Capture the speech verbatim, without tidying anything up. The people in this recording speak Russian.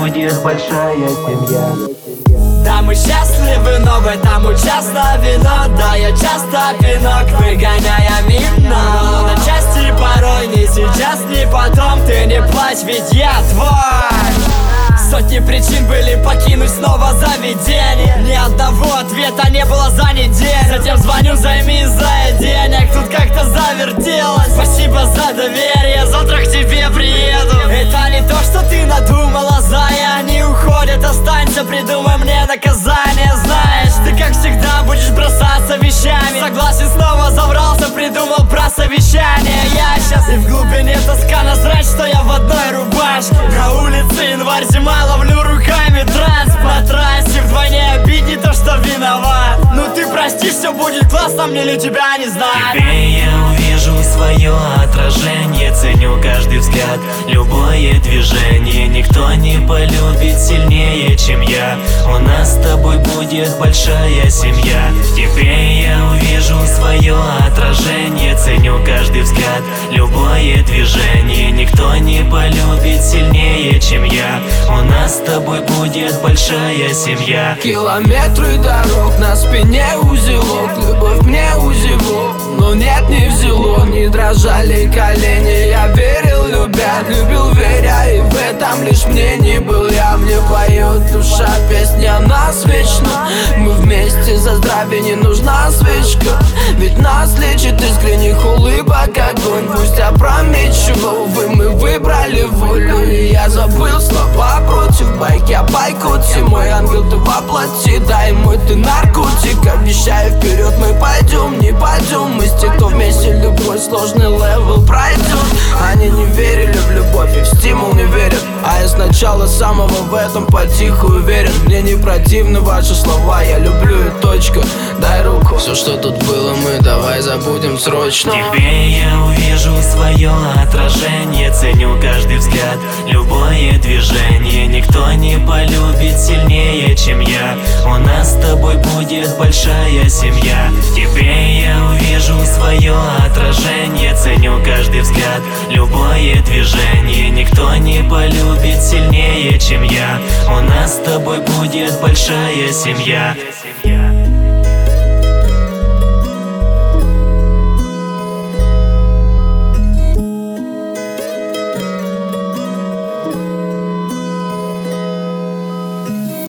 будет большая семья. Да, мы счастливы, но в этом участно вино. Да, я часто пинок выгоняя мимо, но на части порой ни сейчас, ни потом. Ты не плачь, ведь я твой. Сотни причин были покинуть снова заведение. Ни одного ответа не было за неделю. Затем звоню, займись за денег. Тут как-то завертелось. Спасибо за доверие, завтра к тебе приеду. Это не то, что ты надумала, зая. Они уходят, останься, придумай мне наказание. Знаешь, ты как всегда будешь бросаться вещами. Согласен, снова забрался, придумал про совещание. Я сейчас и в глубине тоска насрать, что я в одной рубашке. На улице январь, зима, ловлю руками транс. На трассе вдвойне обидней то, что виноват. Ну ты прости, все будет классно, мне ли тебя не знать. Тебе я увижу свое отражение. Ценю каждый взгляд, любое движение. Никто не полюбит сильнее, чем я. У нас с тобой будет большая семья. Тебе я увижу свое отражение. Ценю каждый взгляд, любое движение. Никто не полюбит сильнее, чем я. У нас с тобой будет большая семья. Километры дорог, на спине узелок. Любовь мне узелок, но нет, не взяло. Не дрожали колени, я верил, любя, любил, веря. И в этом лишь мне не был я. Мне поет душа, песня нас вечно. Мы вместе за здравие, не нужна свечка. Ведь нас лечит искренних улыбок огонь. Пусть опрометчиво, увы, мы выбрали волю. И я забыл слова против байки, а байкути. Мой ангел, ты воплоти, дай мой ты наркотик. Обещаю, вперед мы пойдем, не пойдем. Мы с тех, кто вместе любой сложный левел пройдет. Они не верили в любовь и в стимул не верят. А я с начала самого в этом потиху уверен. Мне не противны ваши слова, я люблю и точка. Дай руку, все, что тут было, мы давай забудем срочно. Тебе я увижу свое отражение. Ценю каждый взгляд, любое движение. Никто не полюбит сильнее, чем я. У нас с тобой будет большая семья. Тебе я увижу свое отражение. Ценю каждый взгляд, любое движение. Никто не полюбит сильнее, чем я. У нас с тобой будет большая семья.